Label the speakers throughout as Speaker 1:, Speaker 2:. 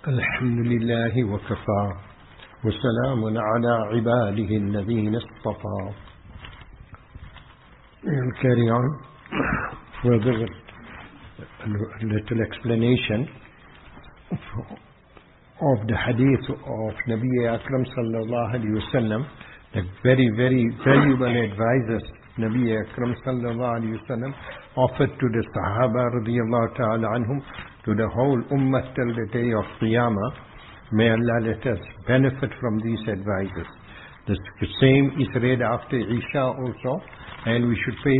Speaker 1: الحمد لله وكفى وسلام على عباده الذين اصطفى. We'll carry on further a little explanation of the hadith of Nabi Akram sallallahu alayhi wa sallam, the very, very valuable advices Nabi Akram sallallahu alayhi wa sallam offered to the Sahaba radiyallahu ta'ala anhum, to the whole ummah till the day of Qiyamah. May Allah let us benefit from these advices. The same is read after Isha also, and we should pay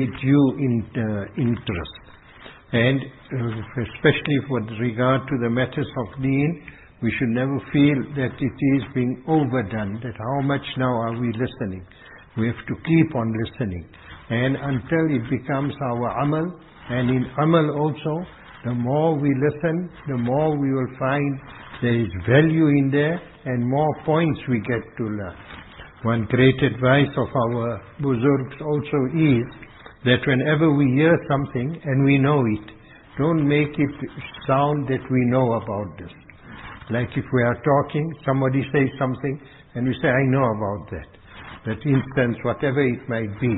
Speaker 1: due interest. And especially with regard to the matters of deen, we should never feel that it is being overdone, that how much now are we listening. We have to keep on listening. And until it becomes our amal, and in amal also, the more we listen, the more we will find there is value in there, and more points we get to learn. One great advice of our Buzurgs also is that whenever we hear something and we know it, don't make it sound that we know about this. Like if we are talking, somebody says something and we say, I know about that. That instance, whatever it might be.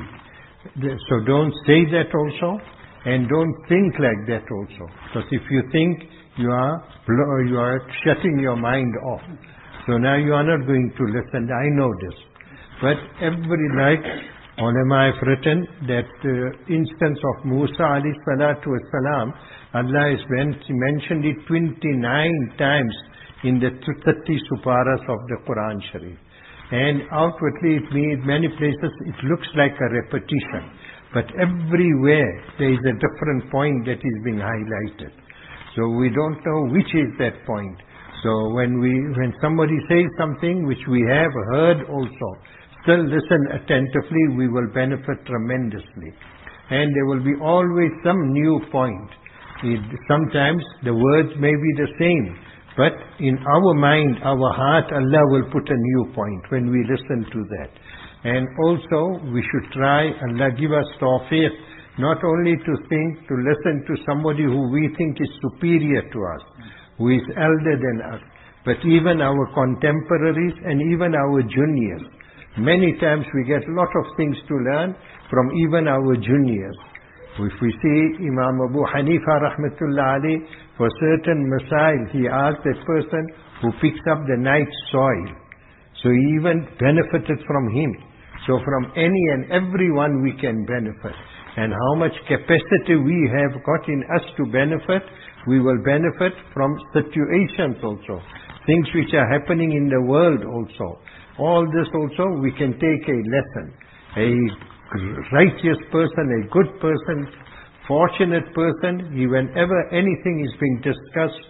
Speaker 1: So don't say that also, and don't think like that also. Because if you think, you are shutting your mind off. So now you are not going to listen. I know this. But like ulama have written that instance of Musa alayhi salatu wasalam, Allah has mentioned it 29 times in the 30 suparas of the Quran Sharif. And outwardly it means many places it looks like a repetition. But everywhere there is a different point that is being highlighted. So we don't know which is that point. So when somebody says something which we have heard also, still listen attentively, we will benefit tremendously. And there will be always some new point. Sometimes the words may be the same, but in our mind, our heart, Allah will put a new point when we listen to that. And also, we should try, Allah give us tawfiq, not only to think, to listen to somebody who we think is superior to us, who is elder than us, but even our contemporaries and even our juniors. Many times we get a lot of things to learn from even our juniors. If we see Imam Abu Hanifa rahmatullah alayhi, for certain masail, he asked that person who picks up the night soil. So he even benefited from him. So from any and everyone we can benefit. And how much capacity we have got in us to benefit, we will benefit from situations also. Things which are happening in the world also. All this also we can take a lesson. A righteous person, a good person, fortunate person, whenever anything is being discussed,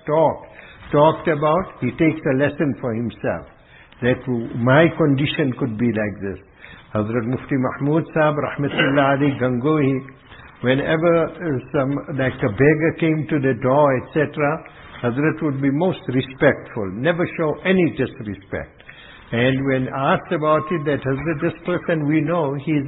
Speaker 1: talked about, he takes a lesson for himself. That my condition could be like this. Hazrat Mufti Mahmud Sahib rahmatullah alayhi Gangohi, whenever like a beggar came to the door, etc., Hazrat would be most respectful, never show any disrespect. And when asked about it, that Hazrat, this person we know, he's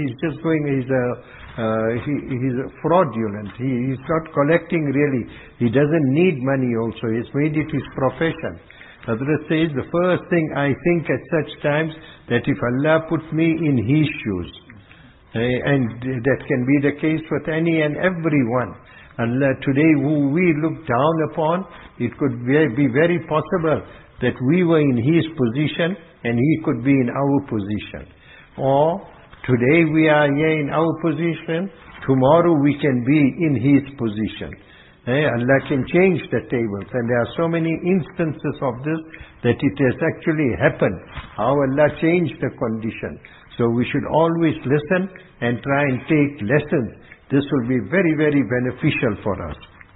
Speaker 1: fraudulent. He's not collecting really. He doesn't need money also. He's made it his profession. Hazrat says, the first thing I think at such times, that if Allah put me in His shoes, and that can be the case with any and everyone. Allah, today who we look down upon, it could be very possible that we were in His position and He could be in our position. Or today we are here in our position, tomorrow we can be in His position. Allah can change the tables, and there are so many instances of this that it has actually happened, how Allah changed the condition. So we should always listen and try and take lessons. This will be very, very beneficial for us.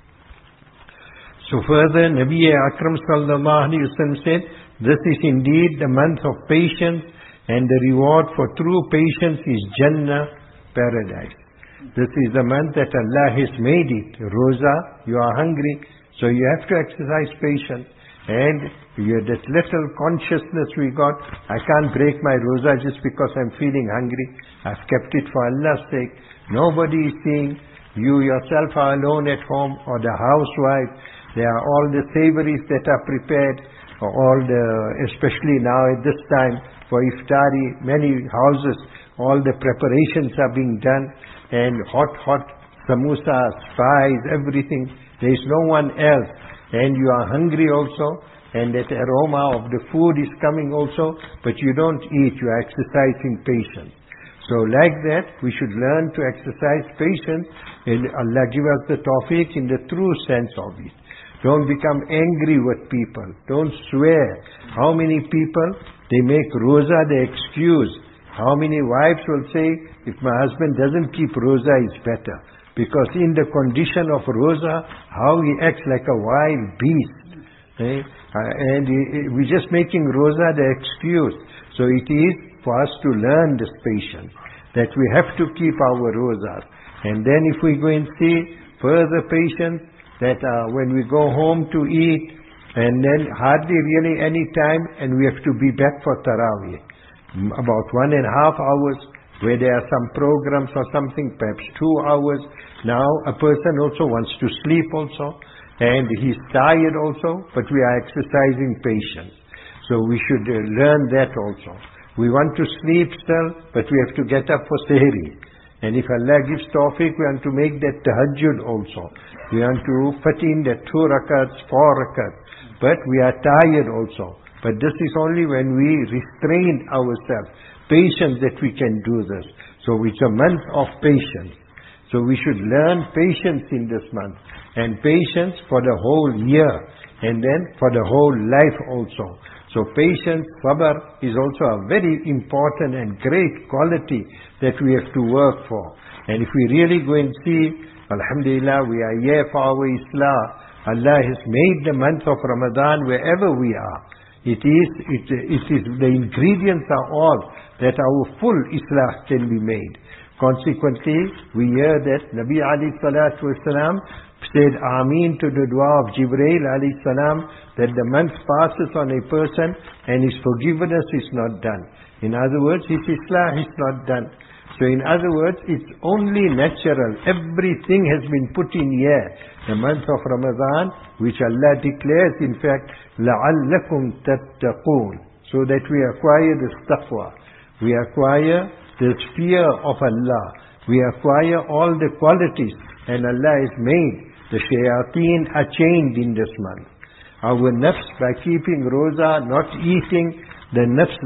Speaker 1: So further, Nabi Akram sallallahu alayhi wa sallam said, this is indeed the month of patience, and the reward for true patience is Jannah, paradise. This is the month that Allah has made it. Roza, you are hungry, so you have to exercise patience. And that little consciousness we got, I can't break my roza just because I'm feeling hungry. I've kept it for Allah's sake. Nobody is seeing. You yourself are alone at home, or the housewife. There are all the savories that are prepared, especially now at this time for iftari, many houses, all the preparations are being done, and hot samosas, pies, everything. There is no one else, and you are hungry also, and that aroma of the food is coming also, but you don't eat, you are exercising patience. So like that, we should learn to exercise patience, and Allah give us the tawfiq in the true sense of it. Don't become angry with people. Don't swear. How many people, they make roza the excuse. How many wives will say, if my husband doesn't keep roza, it's better. Because in the condition of roza, how he acts like a wild beast. And we're just making roza the excuse. So it is for us to learn this patience, that we have to keep our rozas. And then if we go and see further patience, that when we go home to eat, and then hardly really any time, and we have to be back for Taraweeh. About 1.5 hours, where there are some programs or something, perhaps 2 hours. Now a person also wants to sleep also, and he's tired also, but we are exercising patience. So we should learn that also. We want to sleep still, but we have to get up for sehri. And if Allah gives tawfiq, we want to make that tahajjud also. We want to fit in that 2 rakats, 4 rakats. But we are tired also. But this is only when we restrain ourselves. Patience that we can do this. So it's a month of patience. So we should learn patience in this month. And patience for the whole year. And then for the whole life also. So patience, sabr, is also a very important and great quality that we have to work for. And if we really go and see, alhamdulillah, we are here for our Islah. Allah has made the month of Ramadan wherever we are. It is the ingredients are all that our full Islah can be made. Consequently, we hear that Nabi alayhi salatu wasalam said Ameen to the dua of Jibreel alayhi salam, that the month passes on a person and his forgiveness is not done. In other words, his Islah is not done. So in other words, it's only natural. Everything has been put in here. The month of Ramadan, which Allah declares, in fact, لَعَلَّكُمْ تَتَّقُونَ, so that we acquire this taqwa. We acquire this fear of Allah. We acquire all the qualities. And Allah has made the shayateen are chained in this month. Our nafs, by keeping roza, not eating, the nafs,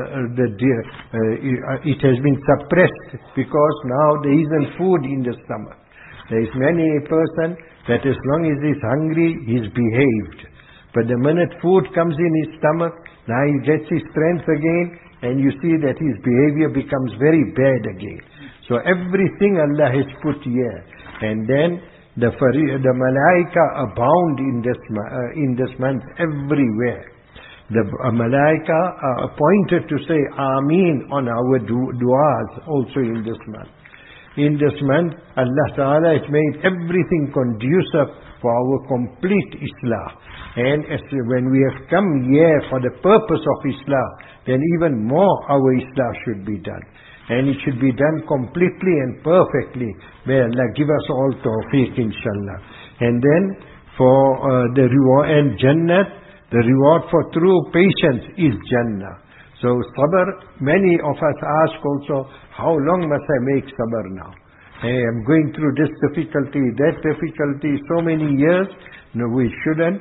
Speaker 1: it has been suppressed, because now there isn't food in the stomach. There is many a person that as long as he's hungry, he's behaved. But the minute food comes in his stomach, now he gets his strength again, and you see that his behavior becomes very bad again. So everything Allah has put here. And then the malaika abound in this month everywhere. The malaika are appointed to say Ameen on our du'as also in this month. In this month, Allah Ta'ala has made everything conducive for our complete Islah. And when we have come here for the purpose of Islah, then even more our Islah should be done. And it should be done completely and perfectly. May Allah give us all tawfiq, inshallah. And then for the reward and Jannah, the reward for true patience is Jannah. So sabr, many of us ask also, how long must I make sabr now? Hey, I'm going through this difficulty, that difficulty, so many years. No, we shouldn't.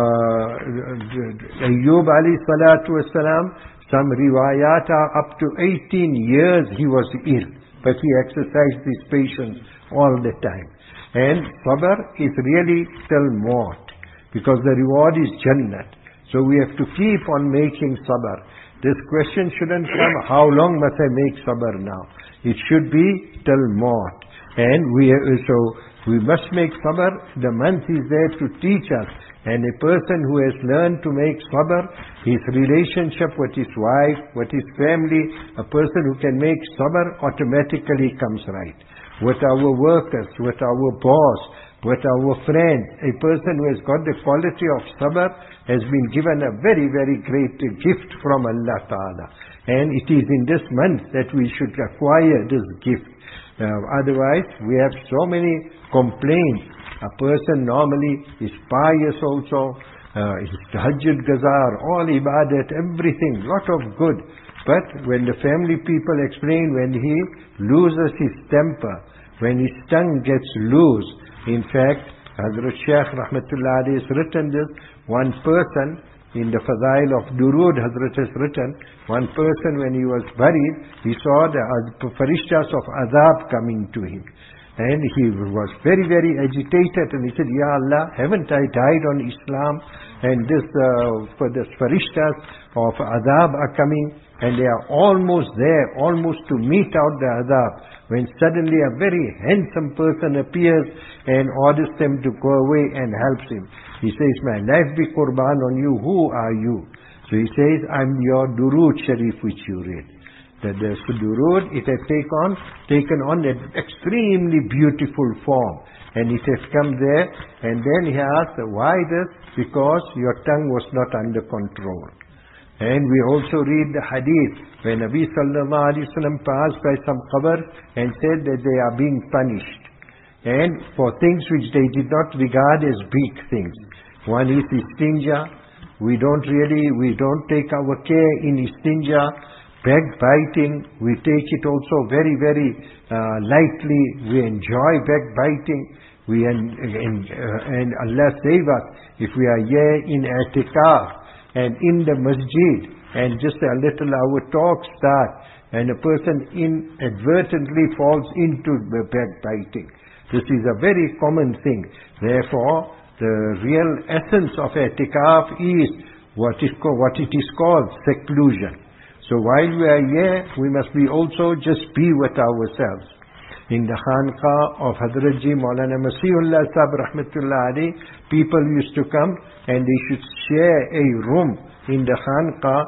Speaker 1: Ayyub alayhi salatu wasalam, some riwayat are up to 18 years he was ill, but he exercised his patience all the time. And sabr is really still more, because the reward is Jannah. So we have to keep on making sabr. This question shouldn't come, how long must I make sabr now? It should be till more. And we must make sabr. The month is there to teach us. And a person who has learned to make sabr, his relationship with his wife, with his family, a person who can make sabr automatically comes right. With our workers, with our boss, with our friends, a person who has got the quality of sabr has been given a very, very great gift from Allah Ta'ala. And it is in this month that we should acquire this gift. Otherwise, we have so many complaints A person normally is pious also, his tahajjud gazar, all ibadat, everything, lot of good. But when the family people explain, when he loses his temper, when his tongue gets loose, in fact, Hazrat Shaykh Rahmatullah Alayhi has written this, one person, in the Fadail of Durood, Hazrat has written, one person when he was buried, he saw the farishtas of azab coming to him. And he was very, very agitated, and he said, Ya Allah, haven't I died on Islam? And for this farishtas of azab are coming, and they are almost there, almost to mete out the azab, when suddenly a very handsome person appears and orders them to go away and helps him. He says, my life be qurban on you, who are you? So he says, I'm your Durood Sharif which you read. That the Durood, it has taken on an extremely beautiful form. And it has come there, and then he asked, why this? Because your tongue was not under control. And we also read the hadith, when Nabi Sallallahu Alaihi Wasallam passed by some qabr and said that they are being punished. And for things which they did not regard as big things. One is istinja. We don't take our care in istinja. Backbiting, we take it also very, very lightly. We enjoy backbiting. And Allah save us if we are here in i'tikaf and in the masjid and just a little our talk start and a person inadvertently falls into the backbiting. This is a very common thing. Therefore, the real essence of i'tikaf is what it is called seclusion. So while we are here, we must be also just be with ourselves. In the Khanqa of Hazrat Ji Maulana Masihullah Sahib Rahmatullah Alayhi, people used to come and they should share a room in the Khanqa,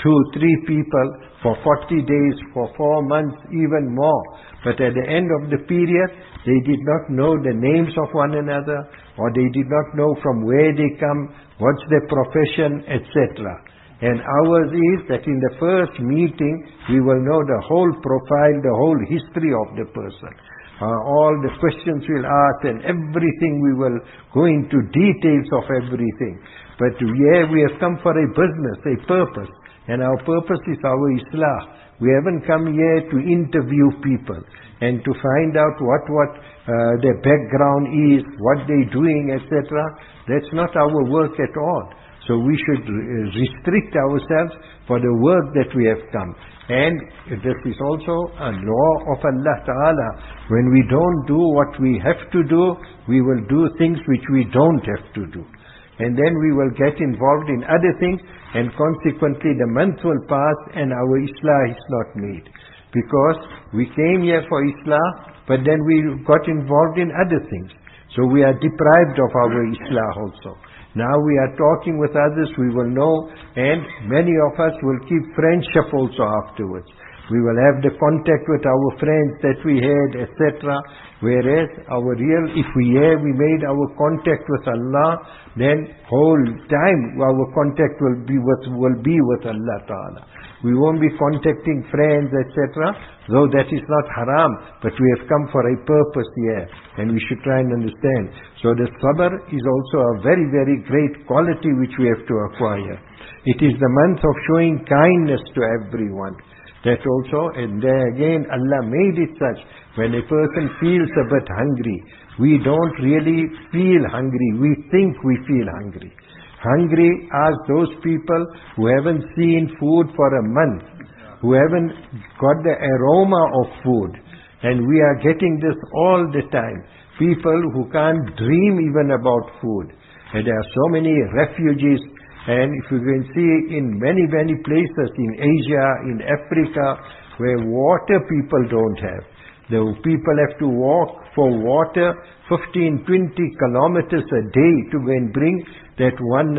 Speaker 1: 2-3 people for 40 days, for 4 months, even more. But at the end of the period, they did not know the names of one another, or they did not know from where they come, what's their profession, etc. And ours is that in the first meeting, we will know the whole profile, the whole history of the person. All the questions we'll ask and everything, we will go into details of everything. But here we have come for a business, a purpose. And our purpose is our Islah. We haven't come here to interview people and to find out what their background is, what they're doing, etc. That's not our work at all. So we should restrict ourselves for the work that we have come. And this is also a law of Allah Ta'ala. When we don't do what we have to do, we will do things which we don't have to do. And then we will get involved in other things, and consequently the month will pass and our Islah is not made. Because we came here for Islah, but then we got involved in other things. So we are deprived of our Islah also. Now we are talking with others, we will know, and many of us will keep friendship also afterwards. We will have the contact with our friends that we had, etc. Whereas if we made our contact with Allah, then whole time our contact will be with Allah Ta'ala. We won't be contacting friends, etc. Though that is not haram, but we have come for a purpose here, and we should try and understand. So the sabr is also a very, very great quality which we have to acquire. It is the month of showing kindness to everyone. That also, and there again, Allah made it such, when a person feels a bit hungry, we don't really feel hungry, we think we feel hungry. Hungry are those people who haven't seen food for a month, who haven't got the aroma of food, and we are getting this all the time. People who can't dream even about food. And there are so many refugees. And if you can see in many, many places in Asia, in Africa, where water people don't have. The people have to walk for water 15, 20 kilometers a day to go and bring that one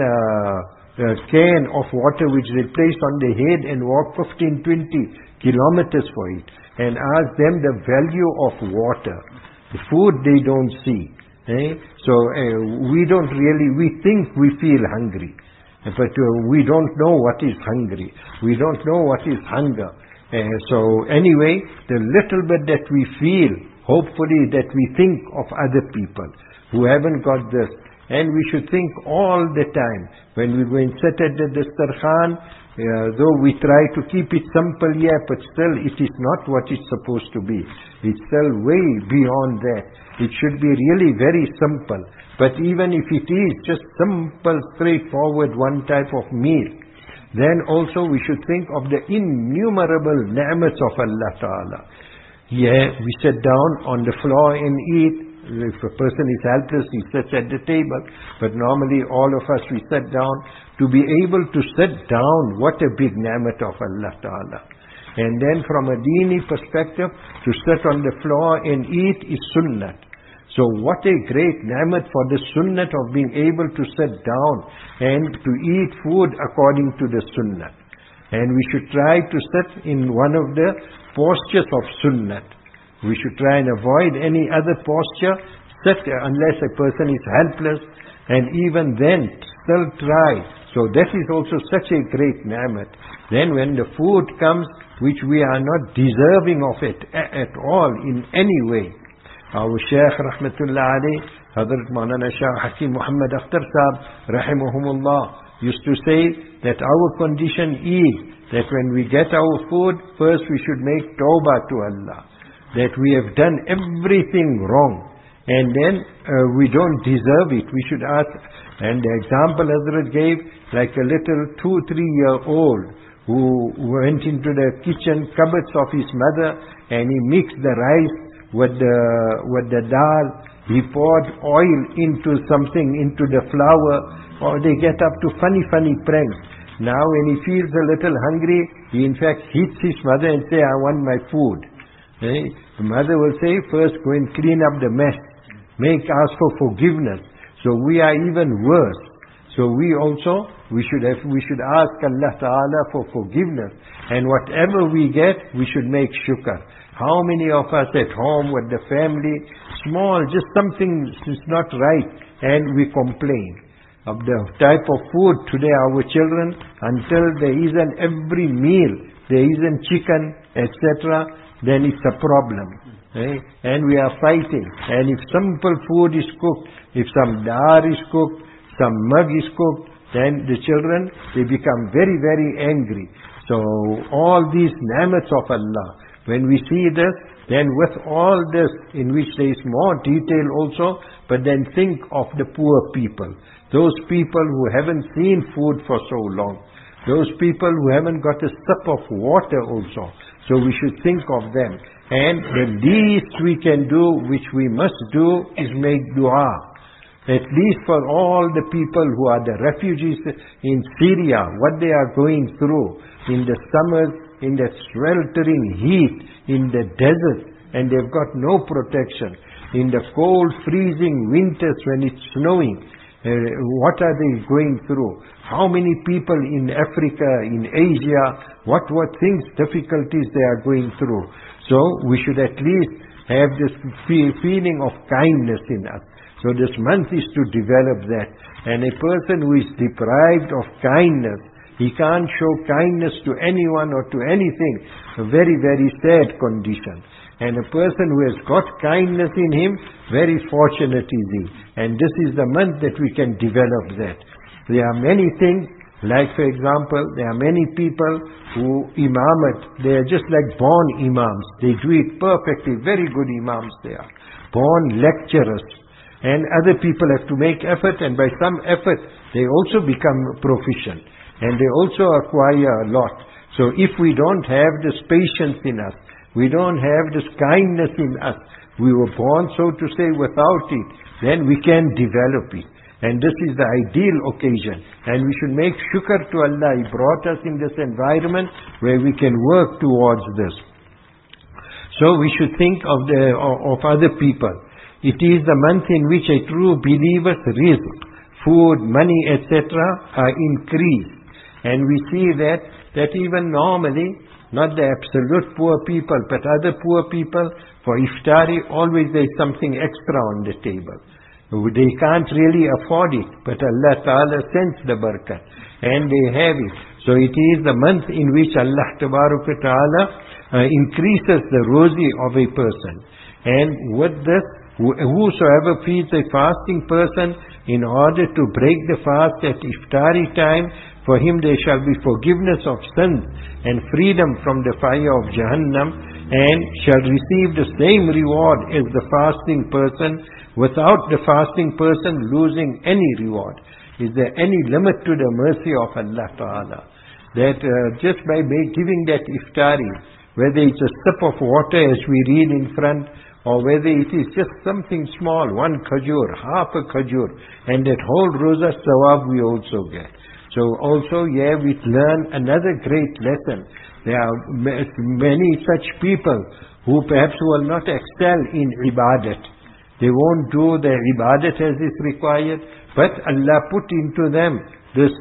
Speaker 1: can of water which they place on the head and walk 15, 20 kilometers for it. And ask them the value of water. The food they don't see. So we think we feel hungry. But we don't know what is hungry. We don't know what is hunger. So anyway, the little bit that we feel, hopefully that we think of other people. who haven't got this. And we should think all the time, when we go and sit at the dastarkhan, though we try to keep it simple, but still it is not what it's supposed to be. It's still way beyond that. It should be really very simple. But even if it is just simple, straightforward, one type of meal, then also we should think of the innumerable ni'mats of Allah Ta'ala. We sit down on the floor and eat. If a person is helpless, he sits at the table. But normally all of us, we sit down. To be able to sit down, what a big ni'mat of Allah Ta'ala. And then from a dini perspective, to sit on the floor and eat is sunnat. So what a great ni'mat for the sunnat of being able to sit down and to eat food according to the sunnat. And we should try to sit in one of the postures of sunnat. We should try and avoid any other posture, sit unless a person is helpless, and even then still try. So that is also such a great ni'mat. Then when the food comes, which we are not deserving of it at all in any way. Our Shaykh Rahmatullah alayh, Hazrat Maulana Shah Hakim Muhammad Akhtar Sahab, Rahimahumullah, used to say that our condition is that when we get our food, first we should make tawbah to Allah. That we have done everything wrong. And then we don't deserve it. We should ask. And the example Hazrat gave, like a little 2-3-year-old who went into the kitchen cupboards of his mother and he mixed the rice with the dal. He poured oil into something, into the flour, or they get up to funny pranks. Now when he feels a little hungry, he in fact hits his mother and say, I want my food. The mother will say, first go and clean up the mess. Ask for forgiveness. So we are even worse. So we should ask Allah Ta'ala for forgiveness. And whatever we get, we should make shukr. How many of us at home with the family, small, just something is not right, and we complain of the type of food today our children, until there isn't every meal, there isn't chicken, etc., then it's a problem. And we are fighting. And if simple food is cooked, if some dar is cooked, some mug is cooked, then the children, they become very, very angry. So all these ni'mats of Allah, when we see this, then with all this, in which there is more detail also, but then think of the poor people. Those people who haven't seen food for so long. Those people who haven't got a sip of water also. So we should think of them. And the least we can do, which we must do, is make dua. At least for all the people who are the refugees in Syria, what they are going through in the summers, in the sweltering heat, in the desert, and they've got no protection. In the cold, freezing winters when it's snowing, what are they going through? How many people in Africa, in Asia, what things, difficulties they are going through. So we should at least have this feeling of kindness in us. So this month is to develop that. And a person who is deprived of kindness, he can't show kindness to anyone or to anything. A very, very sad condition. And a person who has got kindness in him, very fortunate is he. And this is the month that we can develop that. There are many things, like for example, there are many people who imamat, they are just like born imams. They do it perfectly, very good imams they are. Born lecturers. And other people have to make effort, and by some effort, they also become proficient. And they also acquire a lot. So if we don't have this patience in us, we don't have this kindness in us, we were born, so to say, without it, then we can develop it. And this is the ideal occasion. And we should make shukr to Allah. He brought us in this environment where we can work towards this. So we should think of other people. It is the month in which a true believer's rizq, food, money, etc. are increased. And we see that even normally, not the absolute poor people, but other poor people, for iftari, always there is something extra on the table. They can't really afford it, but Allah Ta'ala sends the barakat, and they have it. So it is the month in which Allah Ta'ala increases the rozi of a person. And with this, whosoever feeds a fasting person in order to break the fast at iftari time, for him there shall be forgiveness of sins and freedom from the fire of Jahannam, and shall receive the same reward as the fasting person, without the fasting person losing any reward. Is there any limit to the mercy of Allah Ta'ala? That just by giving that iftari, whether it's a sip of water as we read in front, or whether it is just something small, one khajur, half a khajur, and that whole roza sawab we also get. So also here we learn another great lesson. There are many such people who perhaps will not excel in ibadat. They won't do the ibadat as is required, but Allah put into them this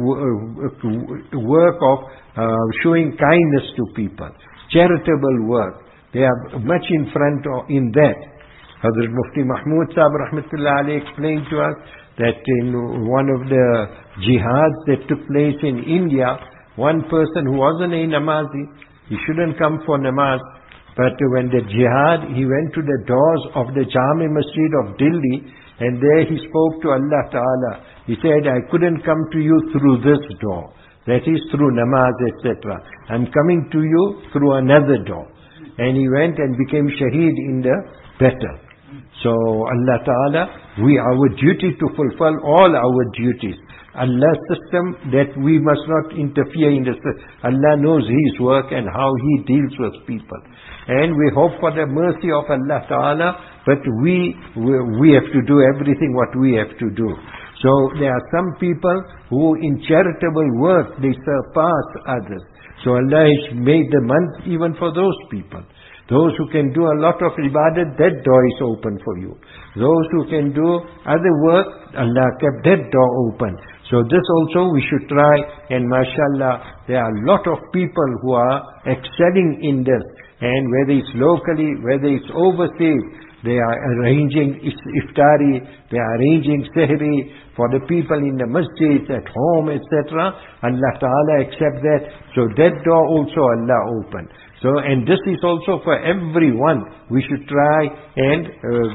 Speaker 1: work of showing kindness to people, charitable work. They are much in front in that. Hazrat Mufti Mahmud Sahib Rahmatullah Alayhi explained to us that in one of the jihads that took place in India, one person who wasn't a namazi, he shouldn't come for namaz, but when the jihad, he went to the doors of the Jami Masjid of Delhi, and there he spoke to Allah Ta'ala. He said, I couldn't come to you through this door, that is through namaz, etc. I'm coming to you through another door. And he went and became shaheed in the battle. So Allah Ta'ala, our duty to fulfill all our duties. Allah's system, that we must not interfere in the system. Allah knows His work and how He deals with people. And we hope for the mercy of Allah Ta'ala, but we have to do everything what we have to do. So there are some people who in charitable work, they surpass others. So Allah has made the month even for those people. Those who can do a lot of ibadat, that door is open for you. Those who can do other work, Allah kept that door open. So this also we should try, and mashallah, there are a lot of people who are excelling in this. And whether it's locally, whether it's overseas, they are arranging iftari, they are arranging sehri for the people in the masjids, at home, etc. Allah Ta'ala accept that. So that door also Allah opened. So, and this is also for everyone. We should try and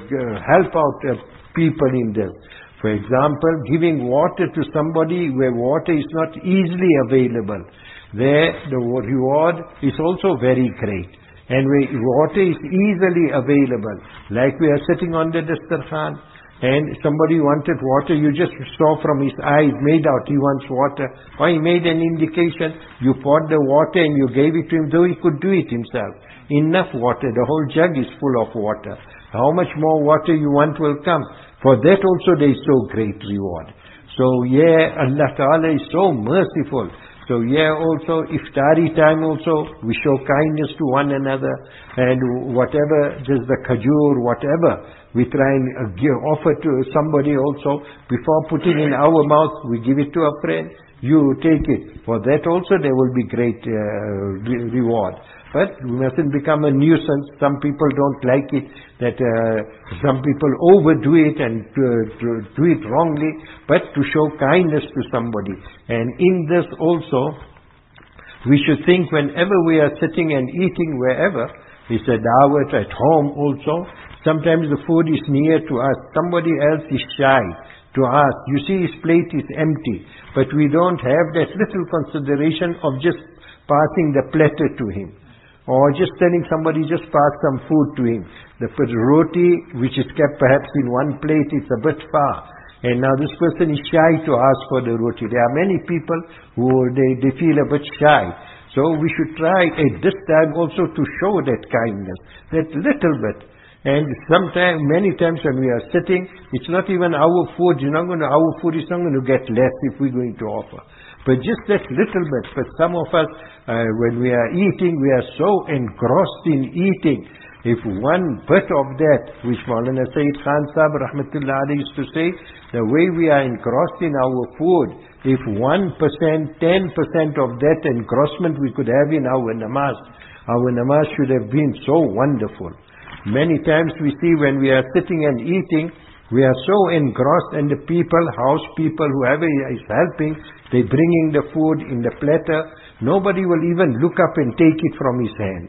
Speaker 1: help out people in this. For example, giving water to somebody where water is not easily available. There, the reward is also very great. And where water is easily available, like we are sitting on the dastarkhan, and somebody wanted water, you just saw from his eyes, made out he wants water, or he made an indication, you poured the water and you gave it to him, though he could do it himself. Enough water, the whole jug is full of water. How much more water you want will come. For that also there is so great reward. So yeah, Allah Ta'ala is so merciful. So yeah, also iftari time also, we show kindness to one another, and whatever, just the khajur, whatever, we try and offer to somebody also. Before putting in our mouth, we give it to a friend, you take it. For that also there will be great reward. But we mustn't become a nuisance. Some people don't like it, that some people overdo it and do it wrongly, but to show kindness to somebody. And in this also, we should think whenever we are sitting and eating wherever, it's a dawat at home also, sometimes the food is near to us, somebody else is shy to ask. You see his plate is empty, but we don't have that little consideration of just passing the platter to him. Or just telling somebody, just pass some food to him. The roti, which is kept perhaps in one plate, it's a bit far. And now this person is shy to ask for the roti. There are many people who they feel a bit shy. So we should try at this time also to show that kindness, that little bit. And sometimes, many times when we are sitting, it's not even our food. Our food is not going to get less if we're going to offer. But just that little bit. But some of us, when we are eating, we are so engrossed in eating. If one bit of that, which Maulana Sayyid Khan Sahib Rahmatullah Alayhi used to say, the way we are engrossed in our food, if 1%, 10% of that engrossment we could have in our namaz should have been so wonderful. Many times we see when we are sitting and eating, we are so engrossed, and the people, house people, whoever is helping, they bringing the food in the platter. Nobody will even look up and take it from his hand.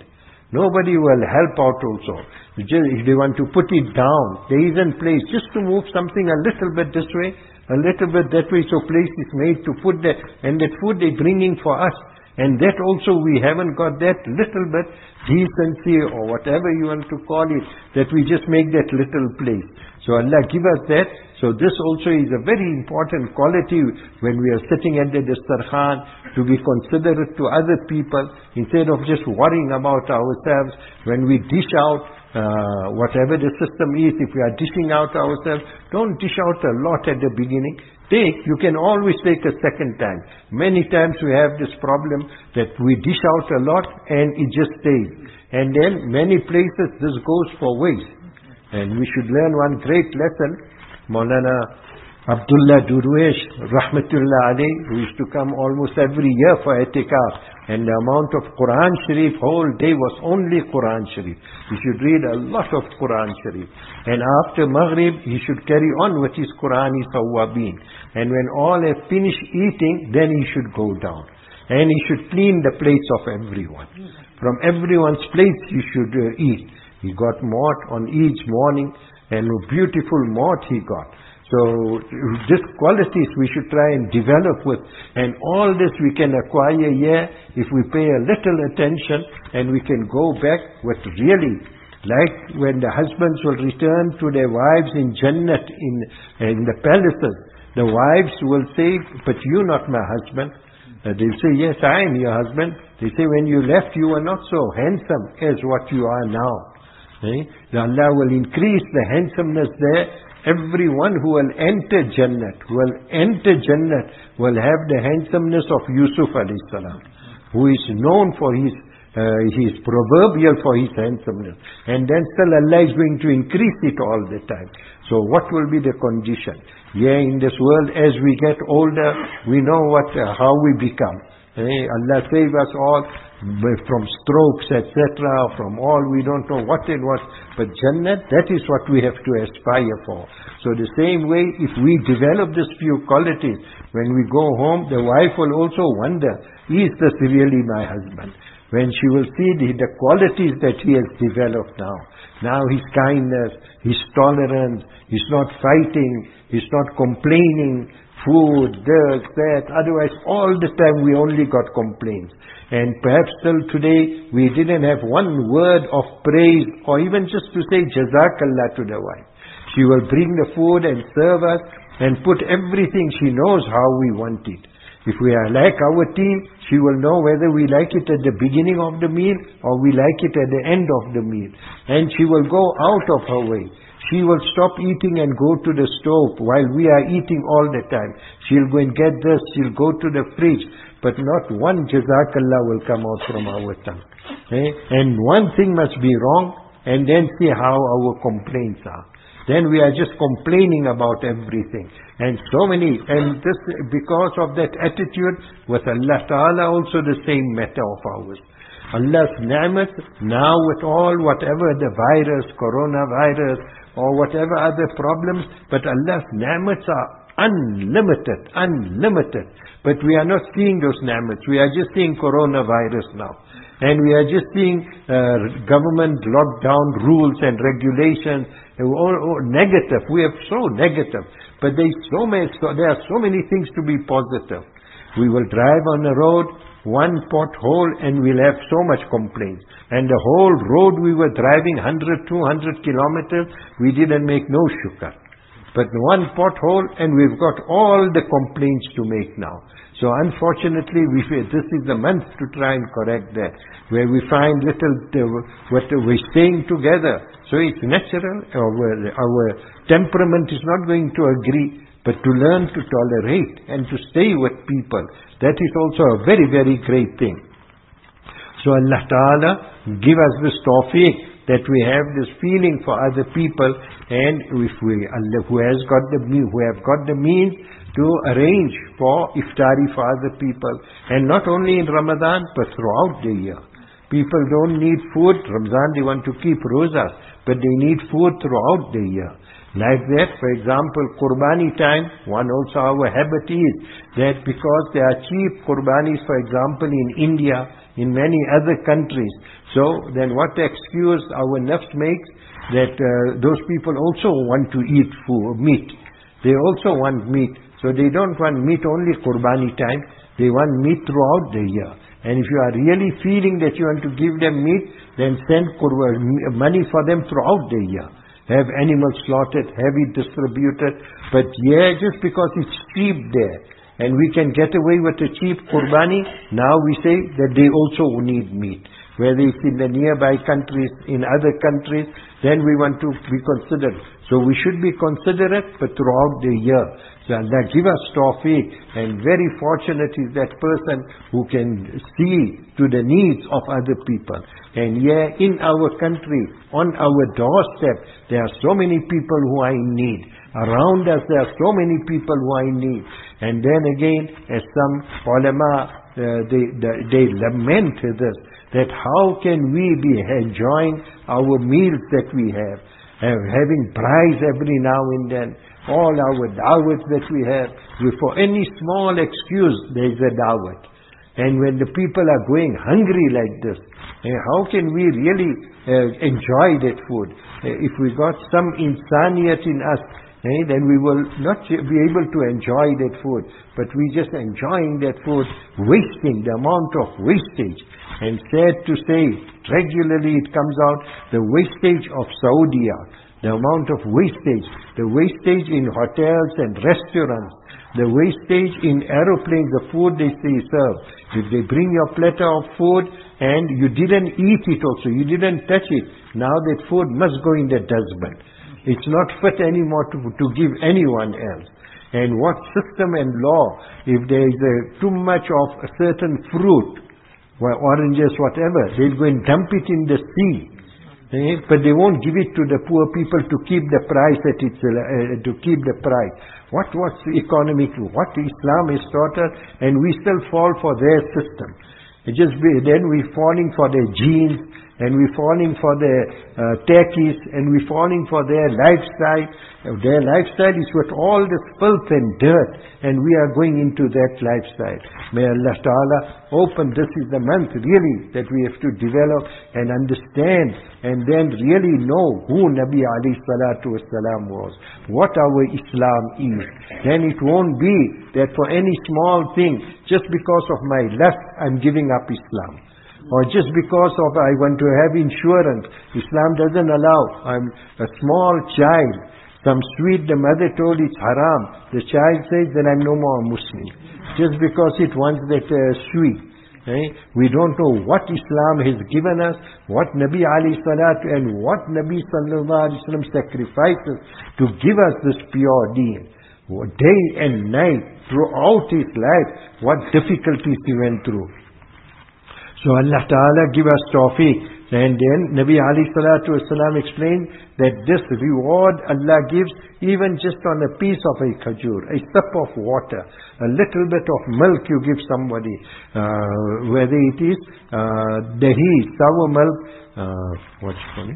Speaker 1: Nobody will help out also. If they want to put it down, there isn't place just to move something a little bit this way, a little bit that way, so place is made to put that, and that food they're bringing for us. And that also we haven't got that little bit decency or whatever you want to call it, that we just make that little place. So Allah give us that. So this also is a very important quality when we are sitting at the Dastarkhan, to be considerate to other people instead of just worrying about ourselves. When we dish out whatever the system is, if we are dishing out ourselves, don't dish out a lot at the beginning. You can always take a second time. Many times we have this problem that we dish out a lot and it just stays. And then many places this goes for waste. And we should learn one great lesson. Maulana Abdullah Durwesh, Rahmatullah alayh, who used to come almost every year for I'tikaf. And the amount of Quran Sharif, whole day was only Quran Sharif. He should read a lot of Quran Sharif. And after Maghrib, he should carry on with his Qurani Sawabin. And when all have finished eating, then he should go down. And he should clean the plates of everyone. From everyone's plates he should eat. He got mott on each morning, and a beautiful mott he got. So these qualities we should try and develop with, and all this we can acquire here if we pay a little attention, and we can go back with really, like when the husbands will return to their wives in Jannat, in the palaces, the wives will say, but you're not my husband. They'll say, yes, I am your husband. They say, when you left you were not so handsome as what you are now. Allah will increase the handsomeness there. Everyone who will enter Jannat, will have the handsomeness of Yusuf alayhi salam, who is known for his proverbial for his handsomeness. And then still Allah is going to increase it all the time. So what will be the condition? Yeah, in this world, as we get older, we know how we become. Allah save us all from strokes, etc., from all, we don't know what it was. But Jannat, that is what we have to aspire for. So the same way, if we develop these few qualities, when we go home, the wife will also wonder, is this really my husband? When she will see the qualities that he has developed now. Now his kindness, his tolerance, he's not fighting, he's not complaining, food, this, that. Otherwise, all the time we only got complaints. And perhaps till today, we didn't have one word of praise, or even just to say Jazakallah to the wife. She will bring the food and serve us, and put everything. She knows how we want it. If we are like our tea, she will know whether we like it at the beginning of the meal, or we like it at the end of the meal. And she will go out of her way. She will stop eating and go to the stove while we are eating all the time. She'll go and get this, she'll go to the fridge, but not one Jazakallah will come out from our tongue. And one thing must be wrong, and then see how our complaints are. Then we are just complaining about everything. And so many, and this, because of that attitude, with Allah Ta'ala also the same matter of ours. Allah's ni'mat, now with all whatever the virus, coronavirus, or whatever other problems, but Allah's ni'mats are unlimited. But we are not seeing those ni'mats. We are just seeing coronavirus now. And we are just seeing government lockdown rules and regulations, negative. We are so negative. But there are so many things to be positive. We will drive on the road, one pothole, and we'll have so much complaints. And the whole road we were driving 100, 200 kilometers, we didn't make no shukr. But one pothole, and we've got all the complaints to make now. So unfortunately, this is the month to try and correct that, where we find what we're staying together. So it's natural. Our temperament is not going to agree, but to learn to tolerate and to stay with people, that is also a very, very great thing. So Allah Ta'ala give us this tawfiq, that we have this feeling for other people, and if Allah who have got the means to arrange for iftari for other people, and not only in Ramadan but throughout the year. People don't need food. Ramzan they want to keep rosas, but they need food throughout the year. Like that, for example, Qurbani time, one also our habit is that because there are cheap Qurbanis, for example, in India, in many other countries, so then what excuse our nafs makes, that those people also want to eat meat. They also want meat. So they don't want meat only Qurbani time, they want meat throughout the year. And if you are really feeling that you want to give them meat, then send money for them throughout the year. Have animals slaughtered, have it distributed. But yeah, just because it's cheap there, and we can get away with a cheap Qurbani, now we say that they also need meat. Whether it's in the nearby countries, in other countries, then we want to be considered. So we should be considerate, but throughout the year. So Allah give us tawfiq, and very fortunate is that person who can see to the needs of other people. And yeah, in our country, on our doorstep, there are so many people who are in need. Around us there are so many people who are in need. And then again, as some ulama, they lament this, that how can we be enjoying our meals that we have, having prize every now and then, all our dawat that we have, for any small excuse there is a dawat. And when the people are going hungry like this, how can we really enjoy that food? If we got some insaniyat in us, then we will not be able to enjoy that food. But we just enjoying that food, wasting, the amount of wastage. And sad to say, regularly it comes out, the wastage of Saudi, the amount of wastage, the wastage in hotels and restaurants, the wastage in aeroplanes, the food they serve. If they bring you a platter of food and you didn't eat it also, you didn't touch it, now that food must go in the dustbin. It's not fit anymore to give anyone else. And what system and law, if there is too much of a certain fruit, oranges, whatever, they'll go and dump it in the sea. But they won't give it to the poor people to keep the price to keep the price. What's economic? What Islam has taught us, and we still fall for their system. Then we're falling for their genes, and we're falling for their techies, and we're falling for their lifestyle. Their lifestyle is with all this filth and dirt, and we are going into that lifestyle. May Allah Ta'ala open, this is the month really that we have to develop and understand, and then really know who Nabi alayhi salatu wasalam was, what our Islam is. Then it won't be that for any small thing, just because of my lust, I'm giving up Islam. Or just because of I want to have insurance. Islam doesn't allow. I'm a small child. Some sweet, the mother told it's haram. The child says, then I'm no more a Muslim. Just because it wants that sweet. We don't know what Islam has given us, what Nabi alayhi salatu and what Nabi sallallahu alayhi wasallam sacrifices to give us this pure deen. Day and night, throughout his life, what difficulties he went through. So Allah Ta'ala give us tawfiq. And then Nabi alayhi salatu wasalam explained that this reward Allah gives even just on a piece of a khajur, a sip of water, a little bit of milk you give somebody, whether it is dahi, sour milk, what's it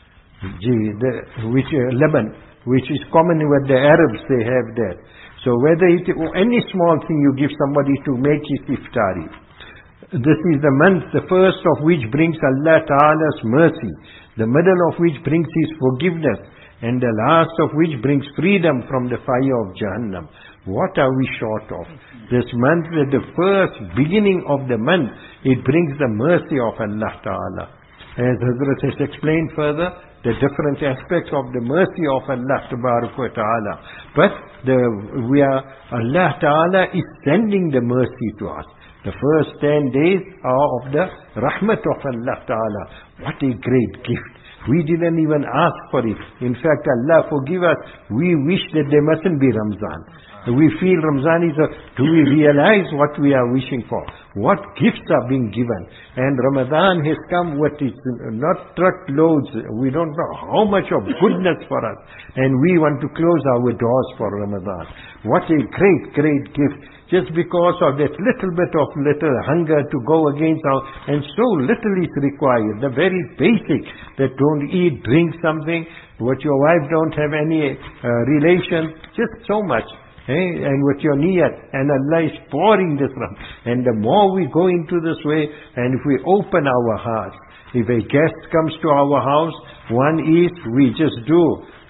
Speaker 1: called? Lemon, which is common with the Arabs, they have that. So whether it any small thing you give somebody to make his iftari. This is the month, the first of which brings Allah Ta'ala's mercy, the middle of which brings His forgiveness, and the last of which brings freedom from the fire of Jahannam. What are we short of? This month, at the first beginning of the month, it brings the mercy of Allah Ta'ala. As Hazrat has explained further, the different aspects of the mercy of Allah Ta'ala. But Allah Ta'ala is sending the mercy to us. The first 10 days are of the rahmat of Allah Ta'ala. What a great gift. We didn't even ask for it. In fact, Allah forgive us, we wish that there mustn't be Ramzan. We feel Ramzan is do we realize what we are wishing for? What gifts are being given? And Ramadan has come, what is not truckloads. We don't know how much of goodness for us. And we want to close our doors for Ramadan. What a great, great gift. Just because of that little bit of hunger to go against and so little is required. The very basic, that don't eat, drink something, what your wife don't have any relation, just so much. And with your niyat, and Allah is pouring this ram. And the more we go into this way, and if we open our hearts, if a guest comes to our house, one is we just do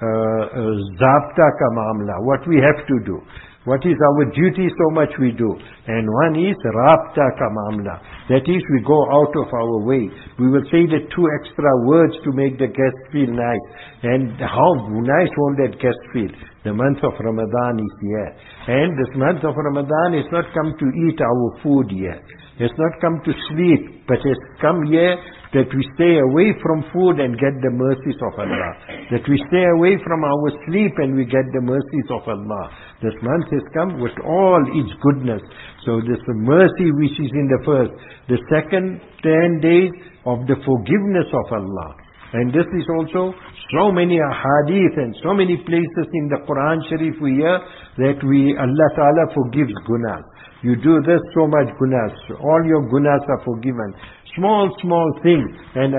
Speaker 1: zabta ka mamla, what we have to do. What is our duty, so much we do. And one is rabta ka mamla. That is, we go out of our way. We will say the 2 extra words to make the guest feel nice. And how nice will that guest feel? The month of Ramadan is here. And this month of Ramadan is not come to eat our food here. It's not come to sleep, but it's come here that we stay away from food and get the mercies of Allah. That we stay away from our sleep and we get the mercies of Allah. This month has come with all its goodness. So this mercy which is in the first. The second 10 days of the forgiveness of Allah. And this is also so many hadith and so many places in the Quran Sharif we hear that Allah Ta'ala forgives gunas. You do this, so much gunas. All your gunas are forgiven. Small, small things.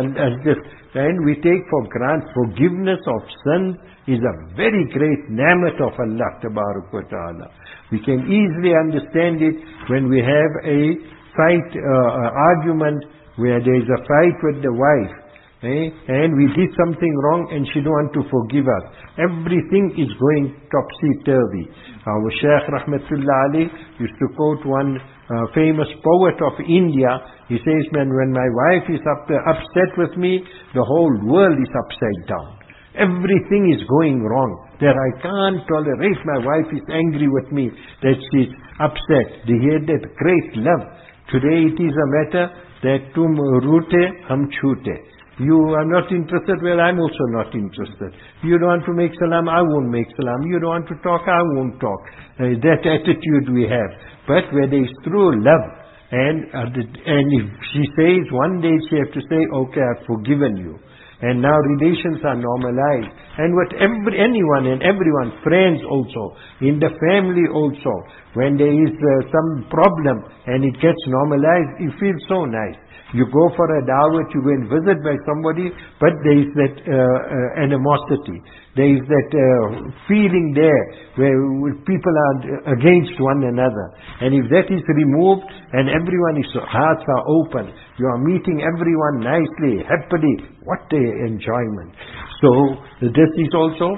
Speaker 1: And we take for granted forgiveness of sins is a very great ni'mat of Allah Ta'ala. We can easily understand it when we have a fight, argument where there is a fight with the wife. And we did something wrong and she don't want to forgive us. Everything is going topsy-turvy. Our Shaykh Rahmatullah Ali used to quote one famous poet of India. He says, when my wife is upset with me, the whole world is upside down. Everything is going wrong. That I can't tolerate my wife is angry with me, that she's upset. They had that great love. Today it is a matter that tum roote, hum chute. You are not interested, well, I'm also not interested. You don't want to make salam, I won't make salam. You don't want to talk, I won't talk. That attitude we have. But where there is true love, and if she says, one day she has to say, okay, I've forgiven you. And now relations are normalized. And with anyone and everyone, friends also, in the family also, when there is some problem and it gets normalized, it feels so nice. You go for a dawah, you go and visit by somebody, but there is that animosity. There is that feeling there where people are against one another. And if that is removed and everyone's hearts are open, you are meeting everyone nicely, happily, what a enjoyment. So this is also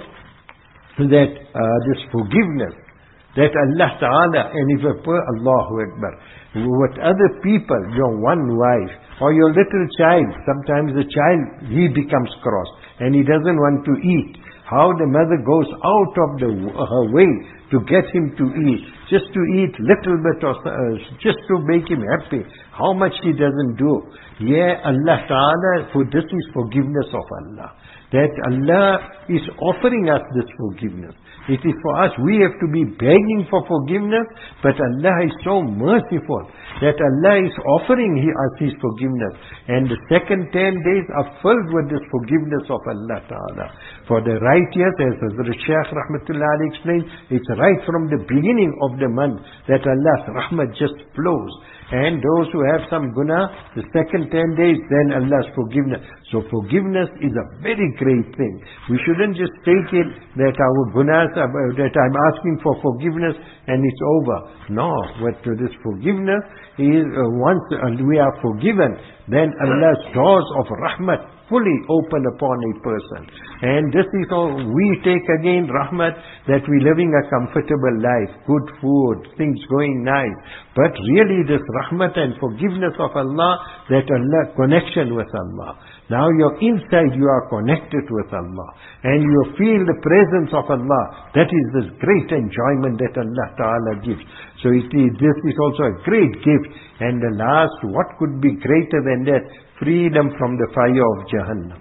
Speaker 1: that this forgiveness that Allah Ta'ala, and if Allahu Akbar, with other people, your one wife, or your little child, sometimes the child, he becomes cross, and he doesn't want to eat. How the mother goes out of her way to get him to eat, just to eat little bit, or just to make him happy. How much he doesn't do. Yeah, Allah Ta'ala, for this is forgiveness of Allah. That Allah is offering us this forgiveness. It is for us, we have to be begging for forgiveness, but Allah is so merciful that Allah is offering us His forgiveness. And the second 10 days are filled with this forgiveness of Allah Ta'ala. For the righteous, as Hazrat Shaykh Rahmatullah Ali explains, it's right from the beginning of the month that Allah's rahmat just flows. And those who have some guna, the second 10 days, then Allah's forgiveness. So forgiveness is a very great thing. We shouldn't just take it that our gunas, that I'm asking for forgiveness and it's over. No, what this forgiveness is, once we are forgiven, then Allah's doors of rahmat fully open upon a person. And this is how we take again rahmat, that we're living a comfortable life, good food, things going nice. But really this rahmat and forgiveness of Allah, that Allah, connection with Allah. Now you're inside, you are connected with Allah. And you feel the presence of Allah. That is this great enjoyment that Allah Ta'ala gives. So this is also a great gift. And the last, what could be greater than that? Freedom from the fire of Jahannam.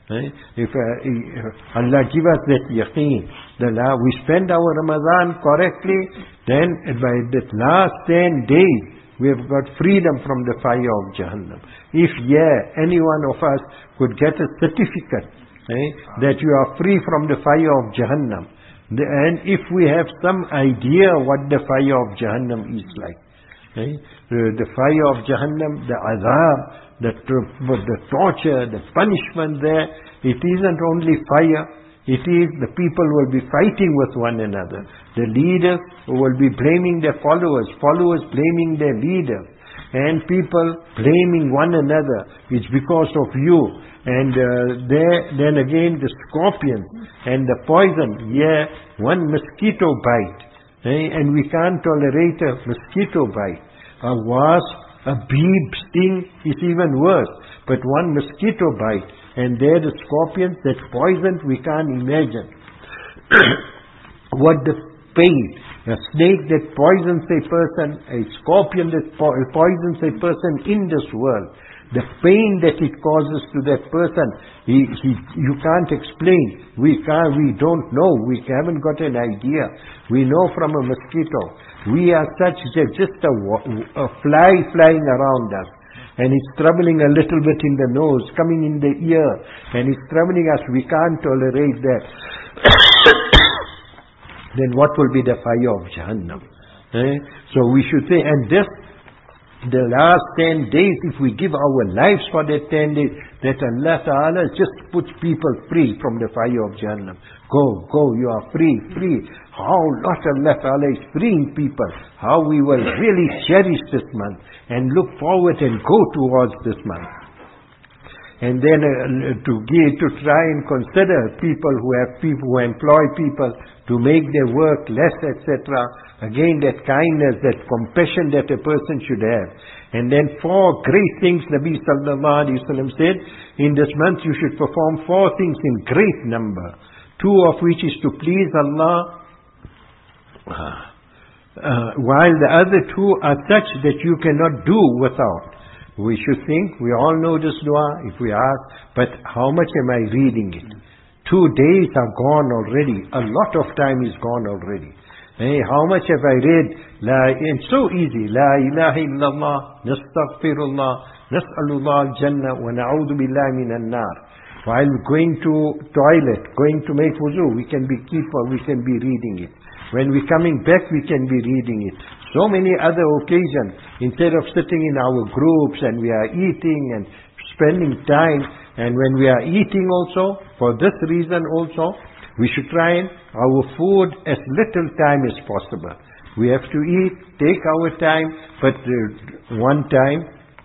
Speaker 1: If Allah give us that yaqeen, we spend our Ramadan correctly, then by that last 10 days, we have got freedom from the fire of Jahannam. If any one of us could get a certificate that you are free from the fire of Jahannam, and if we have some idea what the fire of Jahannam is like, the fire of Jahannam, the azab, the torture, the punishment there, it isn't only fire, it is the people will be fighting with one another. The leaders will be blaming their followers, followers blaming their leaders, and people blaming one another. It's because of you. And then again the scorpion and the poison. One mosquito bite, and we can't tolerate a mosquito bite. A wasp, a bee sting is even worse. But one mosquito bite, and there the scorpions that poisoned, we can't imagine. What the pain. A snake that poisons a person, a scorpion that poisons a person in this world. The pain that it causes to that person, you can't explain. We don't know. We haven't got an idea. We know from a mosquito. We are such just a fly flying around us. And it's troubling a little bit in the nose, coming in the ear, and it's troubling us. We can't tolerate that. Then what will be the fire of Jahannam? So we should say, and this, the last 10 days, if we give our lives for that 10 days, that Allah Ta'ala just puts people free from the fire of Jahannam. Go, you are free. How lot Allah Ta'ala is freeing people. How we will really cherish this month and look forward and go towards this month. And then to try and consider people who employ people to make their work less, etc. Again, that kindness, that compassion that a person should have. And then 4 great things Nabi Sallallahu Alaihi Wasallam said, in this month you should perform 4 things in great number. 2 of which is to please Allah, while the other 2 are such that you cannot do without. We should think, we all know this dua, if we ask, but how much am I reading it? 2 days are gone already. A lot of time is gone already. How much have I read? It's so easy. La ilaha illallah, nastaghfirullah, nas'alullah al-jannah, wa na'udhu billahi minan nar. While going to toilet, going to make wuzu, we can be reading it. When we're coming back, we can be reading it. So many other occasions, instead of sitting in our groups and we are eating and spending time, and when we are eating also, for this reason also, we should try our food as little time as possible. We have to eat, take our time, but one time,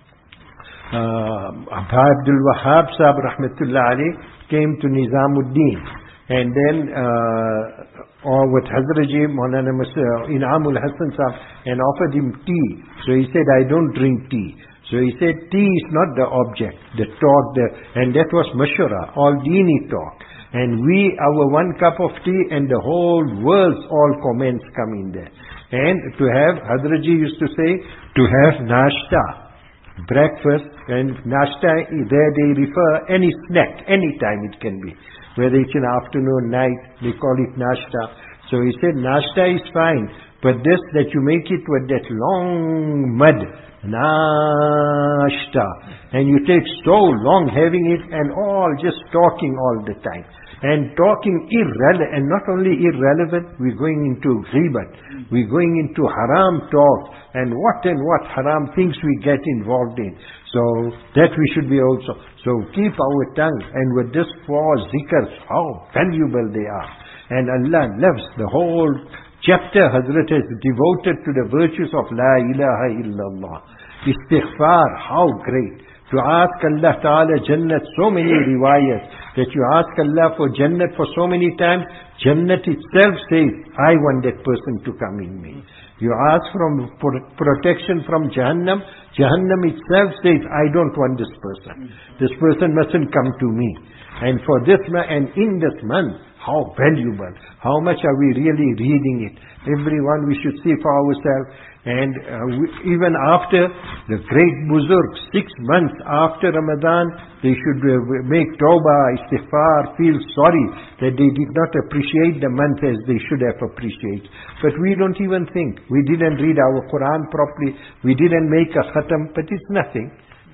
Speaker 1: Abdul Wahab Sahib Rahmatullah Ali came to Nizamuddin, and then with Hazraji Maulana In'amul Hassan Sahib, and offered him tea. So he said, I don't drink tea. So he said, tea is not the object, the talk, and that was mashura, all dini talk. And our 1 cup of tea, and the whole world's all comments come in there. And to have, Hazraji used to say, to have nashta, breakfast, and nashta, there they refer any snack, any time it can be. Whether it's in afternoon, night, they call it nashta. So he said, nashta is fine, but this that you make it with that long mud, nashta, and you take so long having it, and all just talking all the time. And talking irrelevant, and not only irrelevant, we're going into ghibat, we're going into haram talk, and what haram things we get involved in. So that we should be also. So keep our tongue, and with this 4 zikrs, how valuable they are. And Allah loves the whole chapter. Hazrat has devoted to the virtues of La ilaha illallah. Istighfar, how great. To ask Allah Ta'ala Jannat, so many riwayat, that you ask Allah for Jannat for so many times, Jannat itself says, I want that person to come in me. You ask for protection from Jahannam, Jahannam itself says, I don't want this person. This person mustn't come to me. And for this and in this month, how valuable, how much are we really reading it? Everyone, we should see for ourselves, And even after the great Buzurg, 6 months after Ramadan, they should make tawbah, istighfar, feel sorry that they did not appreciate the month as they should have appreciated. But we don't even think. We didn't read our Quran properly. We didn't make a khatam, but it's nothing.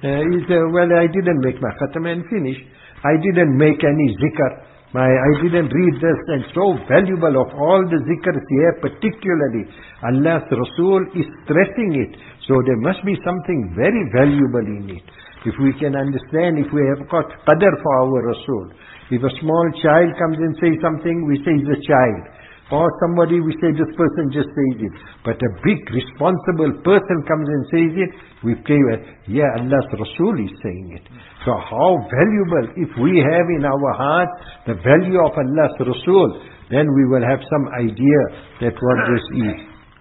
Speaker 1: Well, I didn't make my khatam and finish. I didn't make any zikr. I didn't read this, and so valuable of all the zikrs here, particularly Allah's Rasul is stressing it. So there must be something very valuable in it. If we can understand, if we have got qadr for our Rasul. If a small child comes and says something, we say he's a child. Or somebody, we say this person just says it. But a big responsible person comes and says it, we say, yeah, Allah's Rasul is saying it. So how valuable, if we have in our heart the value of Allah's Rasul, then we will have some idea that what this is.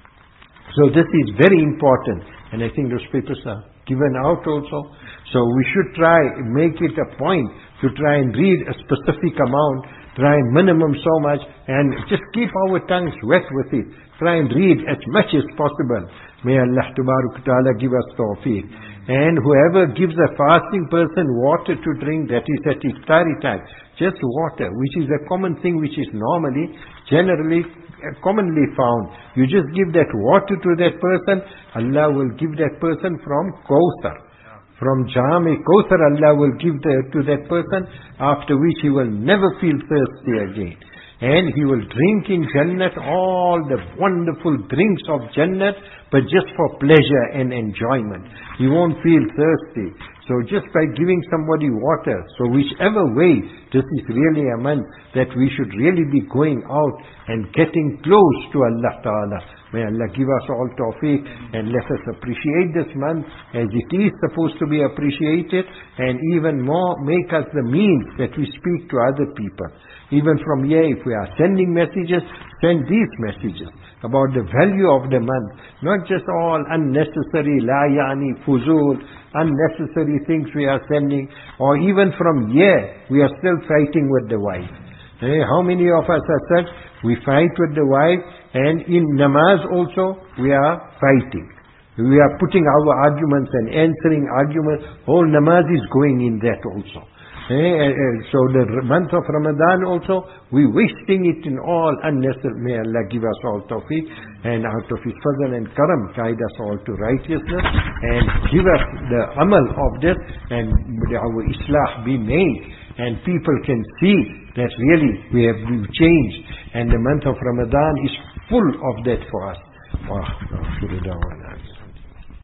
Speaker 1: So this is very important. And I think those papers are given out also. So we should try, make it a point to try and read a specific amount, try minimum so much, and just keep our tongues wet with it. Try and read as much as possible. May Allah Ta'ala give us tawfiq. And whoever gives a fasting person water to drink, that is at iftari time, just water, which is a common thing which is generally commonly found. You just give that water to that person, Allah will give that person from Kawthar. From Jam-e Kawthar, Allah will give to that person, after which he will never feel thirsty again. And he will drink in Jannat all the wonderful drinks of Jannat, but just for pleasure and enjoyment. He won't feel thirsty. So just by giving somebody water, so whichever way, this is really a month that we should really be going out and getting close to Allah Ta'ala. May Allah give us all tawfiq and let us appreciate this month as it is supposed to be appreciated, and even more make us the means that we speak to other people. Even from here, if we are sending messages, send these messages about the value of the month. Not just all unnecessary, la yani, fuzul, unnecessary things we are sending. Or even from here, we are still fighting with the wife. How many of us are such? We fight with the wife, and in namaz also, we are fighting. We are putting our arguments and answering arguments. Whole namaz is going in that also. So the month of Ramadan also, we wasting it in all unnecessary. May Allah give us all tawfiq, and out of His fadl and karam, guide us all to righteousness, and give us the amal of this, and our islah be made, and people can see that really we have changed, and the month of Ramadan is full of that for us.